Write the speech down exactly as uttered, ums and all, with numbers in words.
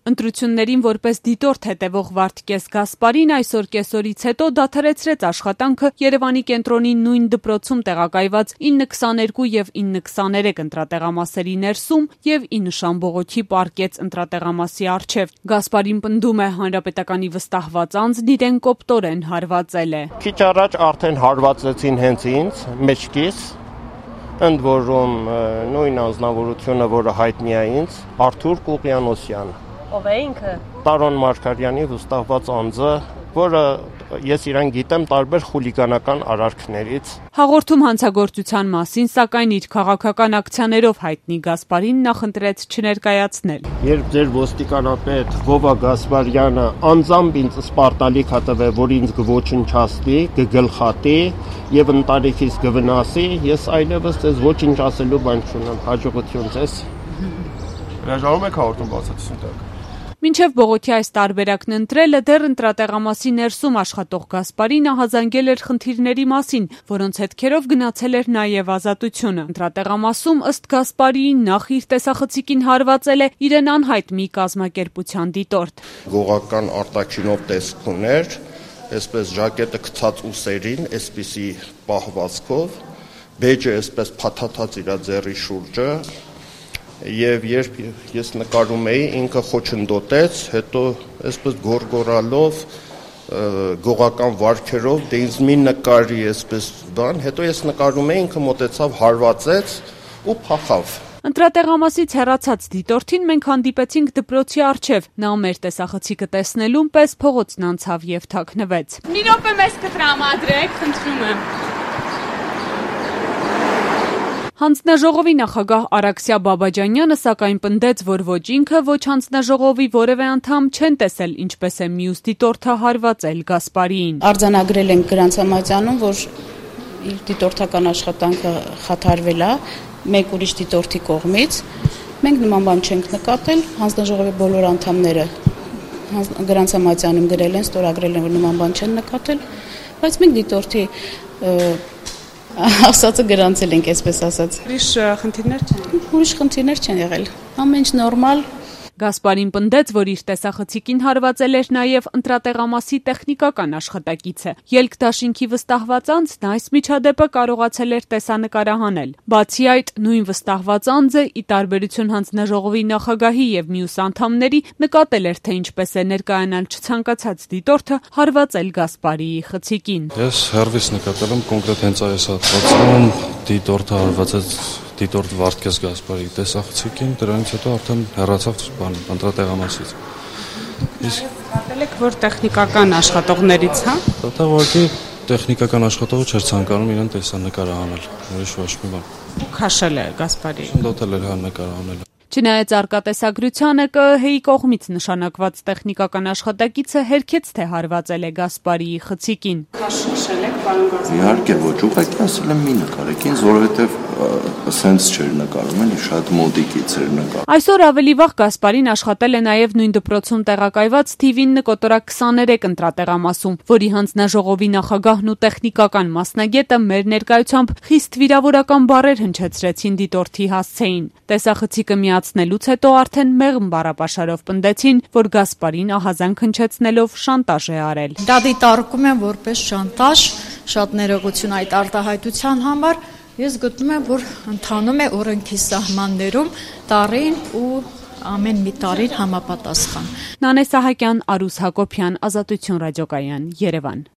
Ընտրություններին որպես դիտորդ հետևող Վարդգես Գասպարին այսօր կեսօրից հետո դադարեցրեց աշխատանքը Երևանի կենտրոնի նույն դպրոցում տեղակայված ինը քսաներկու եւ ինը քսաներեք ընտրատեղամասերի ներսում եւ ի նշան բողոքի պառկեց ընտրատեղամասի առջեւ։ Գասպարին պնդում է, հանրապետականի վստահված անձն իրեն կոպտորեն հարվածել է։ Քիչ առաջ արդեն հարվածեցին հենց ինձ, մեջքիս, ընդ որում նույն անձնավորությունը, որը հայտնի է ինձ, Արթուր Կուղյանոսյան։ Ով է ինքը։ Տարոն Մարգարյանի վստահված անձը, որը ես իրեն գիտեմ տարբեր խուլիգանական արարքներից։ Հաղորդում հանցագործության մասին, սակայն իր քաղաքական ակցիաներով հայտնի Գասպարին նախընտրեց չներկայացնել։ Երբ ձեր ոստիկանապետ Վովա Գասպարյանը անձամբ ինձ սպարտալիք է տվել, որ ինձ կոչնչացնի, կգլխատի եւ ընտանիքիս կվնասի, ես այլևս ձեզ ոչինչ ասելու բան չունեմ։ Հաջողություն ձեզ։ Հրաժարվում եք հաղորդում բացատրություն տալ։ Մինչև բողոքի այս տարբերակն ընտրելը դեռ ընտրատեղամասի ներսում աշխատող Գասպարին ահազանգել էր խնդիրների մասին, որոնց հետքերով գնացել էր նաև ազատությունը։ Ընտրատեղամասում ըստ Գասպարիի նախ իր տեսախցիկին հարվածել է իրեն անհայտ մի կազմակերպության դիտորդ։ Գողական արտաքինով տեսք ուներ, այսպես ժակետը գցած ուսերին, այսպիսի պահվածքով, բեջը այսպես փաթաթած իր ձեռի շուրջը։ Եվ երբ ես նկարում էի, ինքը խոչընդոտեց, հետո այսպես գորգորալով, գողական վարքերով, դե ինձ մի նկարի այսպես բան, հետո ես նկարում էի, ինքը մոտեցավ, հարվածեց ու փախավ։ Ընտրատեղամասից հեռացած դիտորդին մենք հանդիպեցինք դպրոցի առջև, նա մեր տեսախցիկը տեսնելուն պես փողոցն անցավ եւ թաքնվեց։ Մի րոպե մեզ կտրամադրեք, խնդրում եմ։ Հանձնաժողովի նախագահ Արաքսիա Բաբաջանյանը սակայն պնդեց, որ ոչ ինքը, ոչ հանձնաժողովի որևէ անդամ չեն տեսել, ինչպես է մյուս դիտորդը հարվածել Գասպարիին։ Արձանագրել ենք գրանցամատյանում, որ իր դիտորդական աշխատանքը խաթարվել է մեկ ուրիշ դիտորդի կողմից։ Մենք նման բան չենք նկատել, հանձնաժողովի բոլոր անդամները գրանցամատյանում գրել են, ստորագրել են, որ նման բան չեն նկատել, բայց մենք դիտորդի ասածը գրանցել ենք, այսպես ասած։ Ուրիշ խնդիրներ չեն։ Ուրիշ խնդիրներ չեն եղել։ Ամեն ինչ նորմալ։ Գասպարին պնդեց, որ իր տեսախցիկին հարվածել էր նաև ընտրատեղամասի տեխնիկական աշխատակիցը։ Ելք դաշինքի վստահված անձն այս միջադեպը կարողացել էր տեսանկարահանել։ Բացի այդ, նույն վստահված անձը, ի տարբերություն հանձնաժողովի նախագահի եւ մյուս անդամների, նկատել էր, թե ինչպես է ներկայանալ չցանկացած դիտորդը հարվածել Գասպարիի խցիկին։ Ես հերվից նկատել եմ կոնկրետ հենց այս հատվածում դիտորդը հարվածեց դիտորդ Վարդգես Գասպարիի տեսախցիկին, դրանից հետո արդեն հեռացավ ընտրատեղամասից։ Իսկ նկատել եք, որ տեխնիկական աշխատողներից, հա։ Դատավարի տեխնիկական աշխատողը չէր ցանկանում իրեն տեսանկարահանել, ուրիշ ոչ մի բան։ Քաշել է Գասպարիին։ Դոտել էր հա նկարահանել։ Չնայած արկատեսագրությանը ԿԸՀ-ի կողմից նշանակված տեխնիկական աշխատակիցը հերքեց, թե հարվածել է Գասպարիի խցիկին։ Քաշել եք, պարոն Գասպարի։ Իհարկե ոչ, ուղղակի ասել եմ մի նկարեք ինձ, որովհետև սենց չէր նկարում, էլի շատ մոդիկից էր նկարում։ Այսօր ավելի վաղ Գասպարին աշխատել է նաև նույն դպրոցում տեղակայված թիվ ինը կոտորակ քսաներեք ընտրատեղամասում, որի հանձնաժողովի նախագահն ու տեխնիկական մասնագետը մեր ներկայությամբ խիստ վիրավորական բառեր հնչեցրեցին դիտորդի հասցեին։ Տեսախցիկը միացնելուց հետո արդեն մեղմ բառապաշարով պնդեցին, որ Գասպարին ահազանգ հնչեցնելով շանտաժ է արել։ Դա դիտարկում եմ որպես շանտաժ, շատ ներողություն այդ արտահայտության համար։ Ես գտնում եմ, որ ընթանում է օրենքի սահմաններում տարին ու ամեն մի տարին համապատասխան։ Նանե Սահակյան, Արուս Հակոբյան, Ազատություն ռադիոկայան, Երևան։